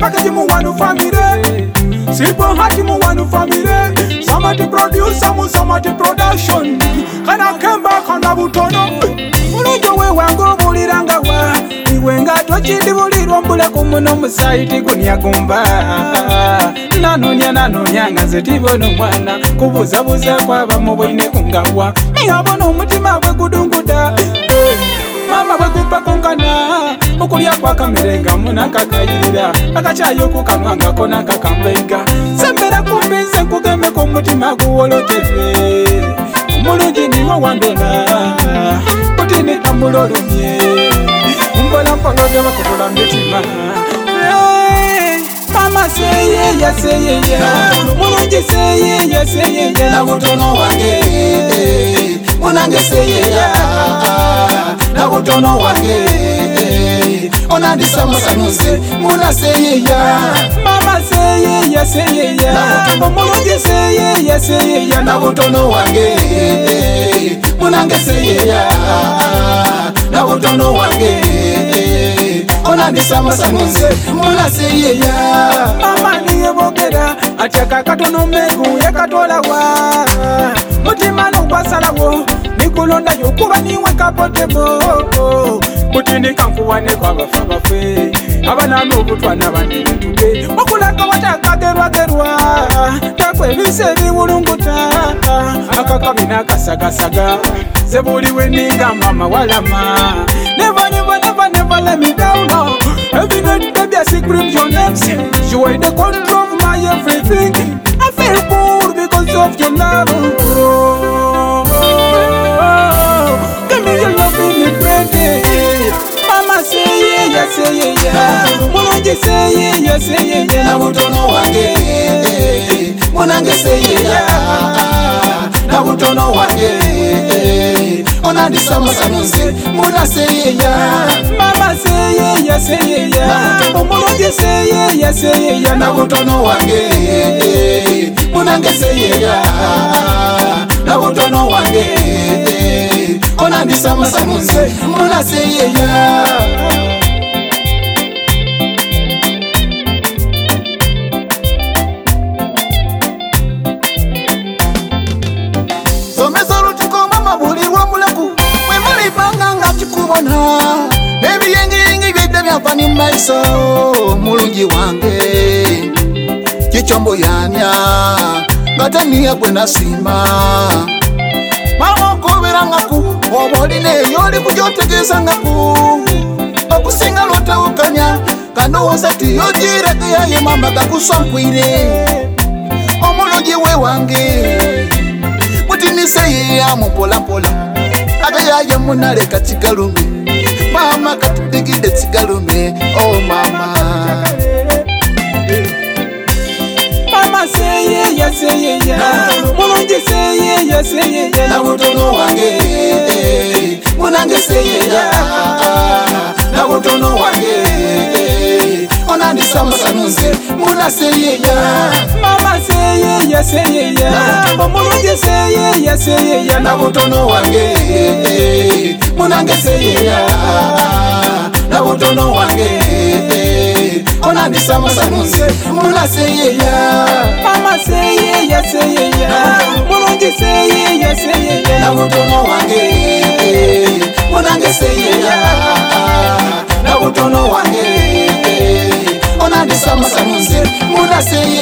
package mu one family. Simple heart mu one family. Somebody produce, somebody production. Kana kemba kana butono. Mulungi we wango buliranga wa. Iwenga twachindi bulirwa mbula kumuno musaiti kunyagumba. Nanonya nga zetibono mwana. Kubuzabuza kwaba mubwine kungawa. Mihabona umutima gwe gudunguda. Mama bagupa kongana okulya kwa kamerenga munaka kayira akachayo kukanwanga kona kakambenga sembera kumbize kugeme ko mutima guwoloteze mulungi niwo wandona kutini tamulolumye mbola mpolode bakola mitima mama seye ya mulungi seye ya na butono wange munange seye ya na butono wange onandisa masanuze muna seye ya mama seye ya mulungi seye ya na butono wange munange seye ya na butono wange onandisa masanuze muna seye ya mama niye bogera achaka katono megu yakatola wa mutima no kwasalawo nikulonda yokuba niwe kapotebo kutini kankuwane kwa bafaba fwe abana n'obutwana bandire tube okulaka watakagerwa takwebise biwulunguta akakabina kasagasaga sebuliwe ninga mama walama never let me down no. Every night baby I scream your name. You are the control of my everything. I feel good because of your love. Give me your love in me friend. Mama say yeah. Mulungi say yeah. Na butono wange. Munange say yeah. Na butono wange. Onandisa masanuze muna say yeah. Mama say yeah. Mulungi say yeah. Na butono wange. Munange say yeah. Na butono wange. Onandisa masanuze muna say yeah. Baby yengi bidde byafani maiso mulungi wange kichombo yanya batania kwena sima mama koberanga ku oboline yoli kujotegeza ngaku okusinga lwatawukanya kano wosati yojira yaye mama kakusonkwire omulungi we wange mutimise ya mupola pola agayaye munale katigalume mama katudigide tigalume oh mama say yeah. Mulungi say yeah. Na butono wange munange say yeah. Na butono wange onandisa masanuze muna say yeah. Mama say yeah. Mulungi say yeah. Na butono wange munange say yeah. Na butono wange onandisa masanuze muna say yeah. Mama say yeah. Mulungi say yeah. Na butono wange munange say yeah. Na butono wange onandisa masanuze muna say